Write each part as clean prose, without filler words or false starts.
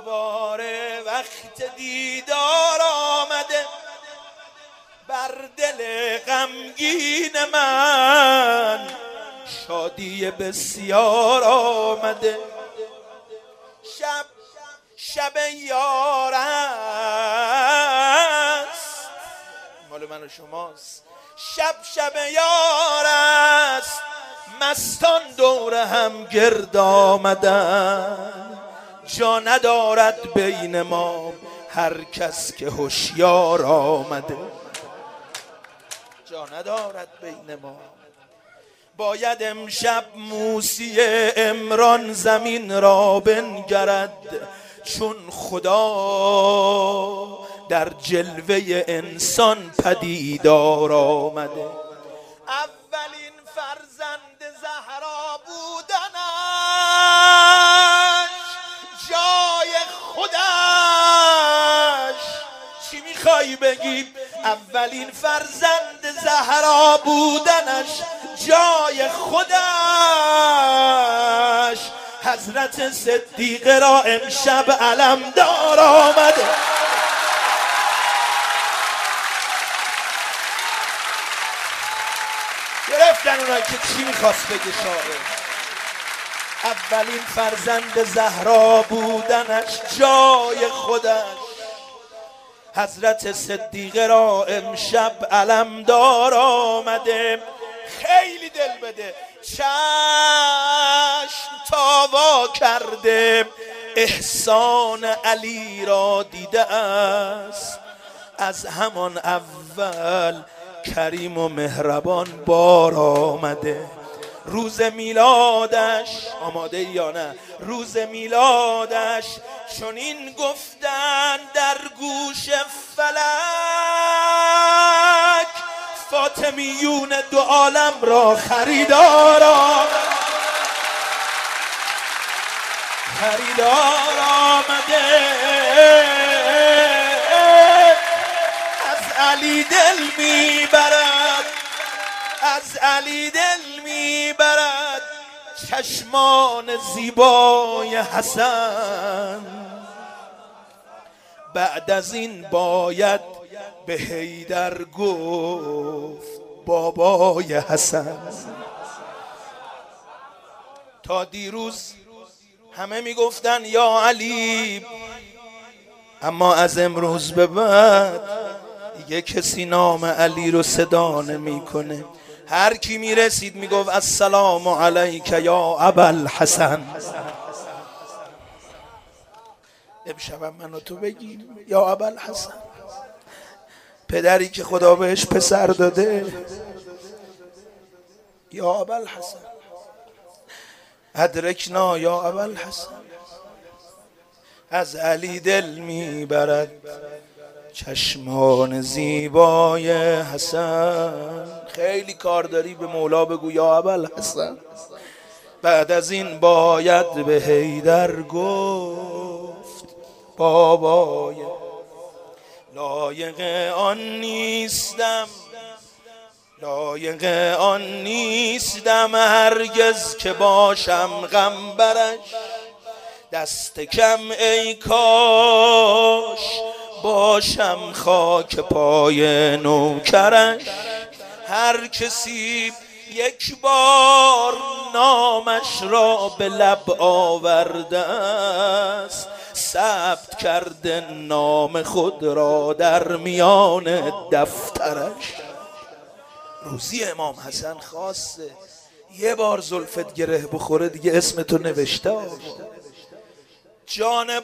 دوباره وقت دیدار آمده، بر دل غمگین من شادی بسیار آمده. شب یار است، مال من و شماست. شب یار است، مستان دور هم گرد آمدن. جا ندارد بین ما هر کس که هوشیار آمده. جا ندارد بین ما. باید امشب موسی عمران زمین را بنگرد، چون خدا در جلوه انسان پدیدار آمده. اولین فرزند زهرا بودنش جای خودش. چی میخوای بگی؟ اولین فرزند زهرا بودنش جای خودش. حضرت صدیقه را امشب علمدار آمده. گرفتن اونایی که چی میخواست بگه شاعر. اولین فرزند زهرا بودنش جای خودش. حضرت صدیقه را امشب علمدار آمده. خیلی دل بده. چشم تاوا کرده احسان علی را دیده است. از همان اول کریم و مهربان بار آمده. روز میلادش آماده یا نه؟ روز میلادش چنین گفتن در گوش فلک، فاطمیون دو عالم را خریدار آمده. از علی دل میبرد، از علی دل میبرد چشمان زیبای حسن. بعد از این باید به حیدر گفت بابای حسن. تا دیروز همه میگفتن یا علی، اما از امروز به بعد دیگه کسی نام علی رو صدا نمیکنه. هر کی میرسید میگفت السلام علیک یا ابوالحسن. امشب منو تو بگیم یا ابوالحسن، پدری که خدا بهش پسر داده. یا ابوالحسن ادرکنا یا ابوالحسن. از علی دل میبرد چشمان زیبای حسن. خیلی کار داری، به مولا بگو یا ابوالحسن. بعد از این باید به حیدر گفت بابای. لایق آن نیستم، لایق آن نیستم هرگز که باشم غمبرش. دست کم ای کاش باشم خاک پای نوکرش. هر کسی یک بار نامش را به لب آورده است، ثبت کرده نام خود را در میان دفترش. روزی امام حسن خواسته یه بار زلفت گره بخوره دیگه اسمتو نوشته. جان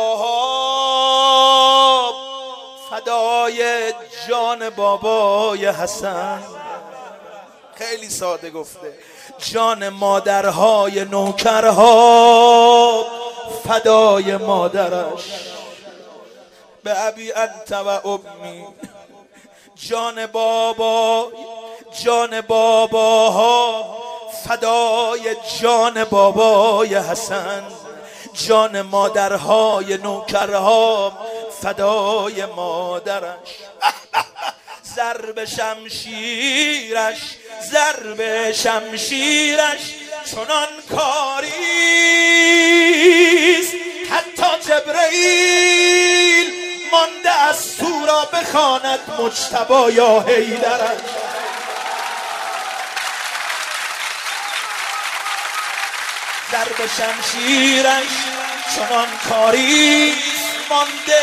باباها فدای جان بابای حسن. خیلی ساده گفته. جان مادرهای نوکرها فدای مادرش. به ابی انت و امی. جان بابا، جان باباها فدای جان بابای حسن. جان مادرهای نوکرها فدای مادرش. ضرب شمشیرش، ضرب شمشیرش چنان کاریست حتی تا جبرئیل مانده از تو را بخواند مجتبی یا حیدرش. ضرب شمشیرش چنان کاری مانده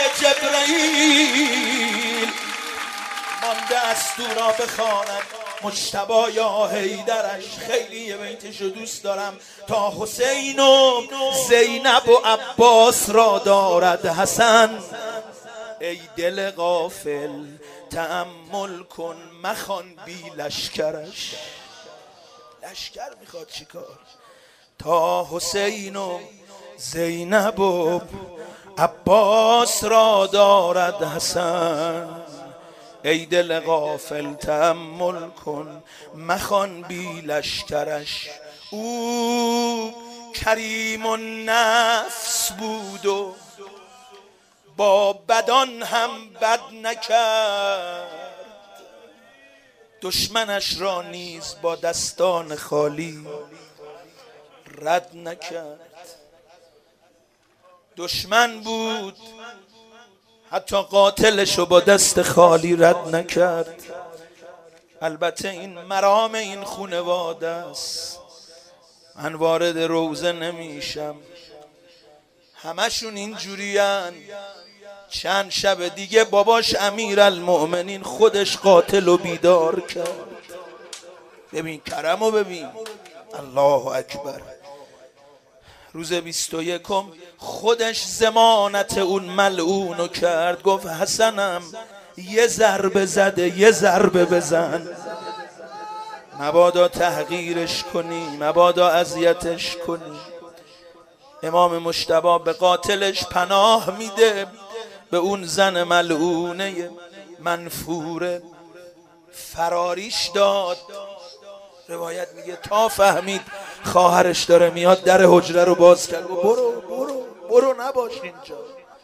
جبرئیل مانده از تو را بخواند مجتبی یا حیدرش. خیلی یه بیتشو دوست دارم. تا حسین و زینب و عباس را دارد حسن، ای دل غافل تأمل کن مخوان بی لشکرش. لشکر میخواد چیکار؟ تا حسین و زینب و عباس را دارد حسن، ای دل غافل تأمل کن مخوان بی لشکرش. او کریم النفس بود و با بدان هم بد نکرد، دشمنش را نیز با دستان خالی رد نکرد. دشمن بود حتی قاتلشو با دست خالی رد نکرد. البته این مرام این خونواده است، من وارد روزه نمیشم، همشون اینجورین. چند شب دیگه باباش امیرالمؤمنین خودش قاتل و بیدار کرد. ببین کرمو ببین، الله اکبر. روز 21 خودش ضمانت اون ملعونو کرد، گفت حسنم یه ضربه زده، یه ضربه بزن، مبادا تحقیرش کنی، مبادا اذیتش کنی. امام مجتبی به قاتلش پناه میده، به اون زن ملعونه منفوره فراریش داد. روایت میگه تا فهمید خواهرش داره میاد در حجره رو باز کرد، برو برو برو نباش اینجا.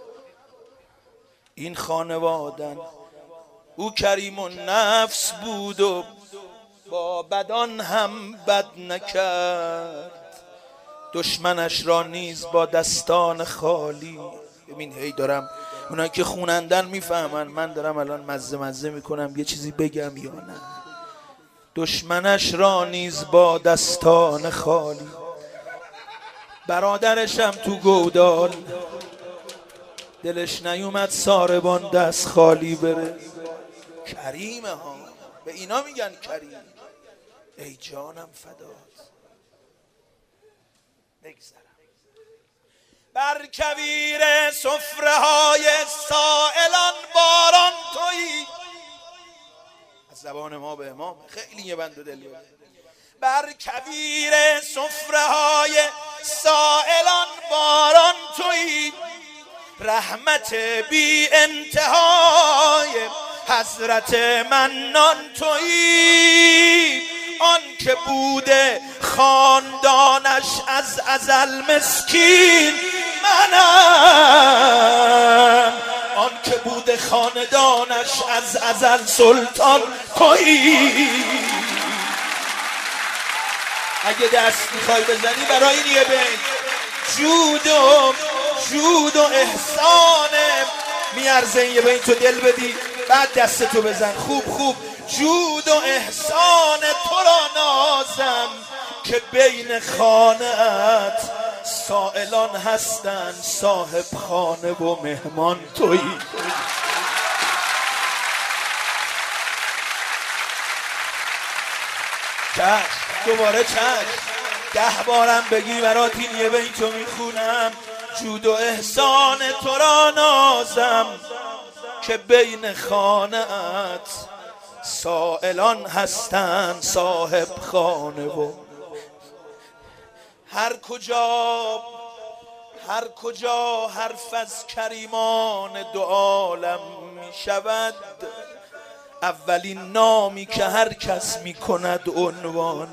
این خانوادن. او کریم النفس بود و با بدان هم بد نکرد، دشمنش را نیز با دستان خالی. ببین هی دارم، اونایی که خونندن میفهمن من دارم الان مزه میکنم یه چیزی بگم یا نه. دشمنش را نیز با دستان خالی. برادرشم تو گودال دلش نیومد ساربان دست خالی بره. کریمه ها، به اینا میگن کریم. ای جانم فدات. بگذرم بر کویر سفره های سائلان باران تویی. از زبان ما به امام خیلی یه بند دل بود. بر کویر سفره های سائلان باران تویی، رحمت بی انتهای حضرت منان تویی. آن که بوده خاندانش از ازل مسکین منم، آن که بوده خاندانش از ازل سلطان تویی. اگه دست میخوای بزنی برای این یه بین جود و احسان میارزه یه بین تو دل بدی بعد دستتو بزن. خوب جود و احسان تو را نازم که بین خانه‌ات سائلان هستن، صاحب خانه و مهمان تویی. چشم دوباره چشم، 10 بارم بگی برات این یه بیتو میخونم. جود و احسان تو را نازم که بین خانه‌ات سائلان هستن، صاحب خانه و هر کجا حرف از کریمان دو عالم می شود، اولین نامی که هر کس می کند عنوان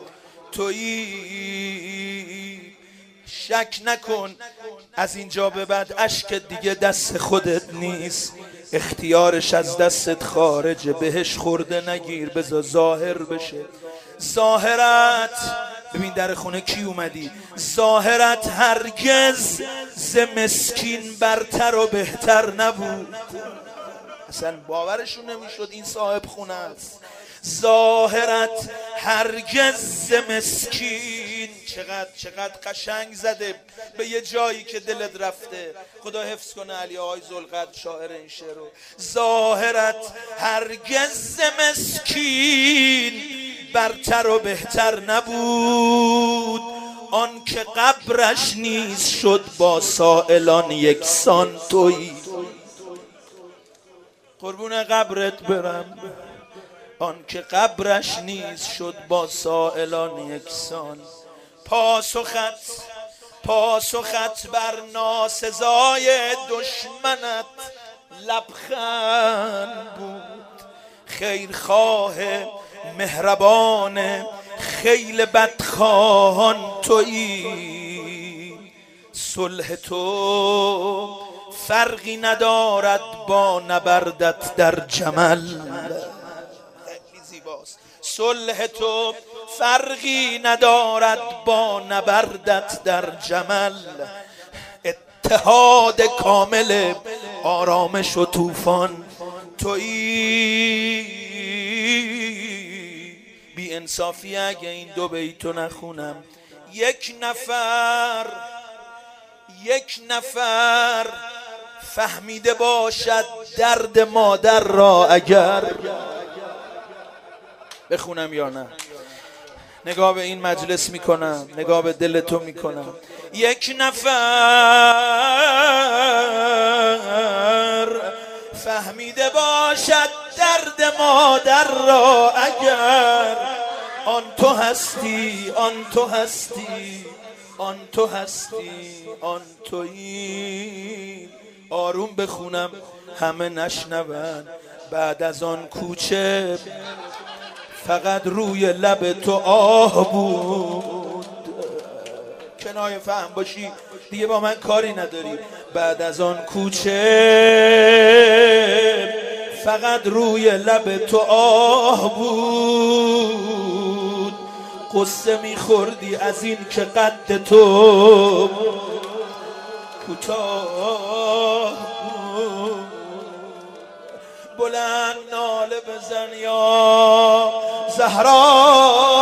تویی. شک نکن از اینجا به بعد اشک دیگه دست خودت نیست، اختیارش از دستت خارجه. بهش خورده نگیر، بذار ظاهر بشه. ظاهرت ببین در خونه کی اومدی؟ ظاهرت هرگز ز مسکین برتر و بهتر نبود. اصلا باورشون نمیشد این صاحب خونه است. ظاهرت هرگز ز مسکین، چقدر قشنگ زده به یه جایی که دلت رفته. خدا حفظ کنه علی آقای ذوالقدر شاعر این شعر رو. ظاهرت هرگز ز مسکین برتر و بهتر نبود، آن که قبرش نیز شد با سائلان یکسان تویی. قربون قبرت برم، آن که قبرش نیز شد با سائلان یکسان. پاسخت بر ناسزای دشمنت لبخند بود، خیرخواه مهربان خیل بدخواهان تویی. صلح تو فرقی ندارد با نبردت در جمل. صلح تو فرقی ندارد با نبردت در جمل، اتحاد کامل آرامش و طوفان تویی. بی انصافی اگه این دو بیتو نخونم. یک نفر فهمیده باشد درد مادر را، اگر بخونم یا نه؟ نگاه به این مجلس میکنم، نگاه به دل تو میکنم. یک نفر فهمیده باشد درد مادر را، اگر آن تو هستی، آن تو هستی، آن تو هستی، آن تویی. آروم بخونم همه نشنون. بعد از آن کوچه فقط روی لب تو آه بود. کنایه فهم باشی دیگه با من کاری نداری. بعد از آن کوچه فقط روی لب تو آه بود. قصه میخوردی از این که قد تو کوتاه بود. بلند ناله بزن یا زهرا،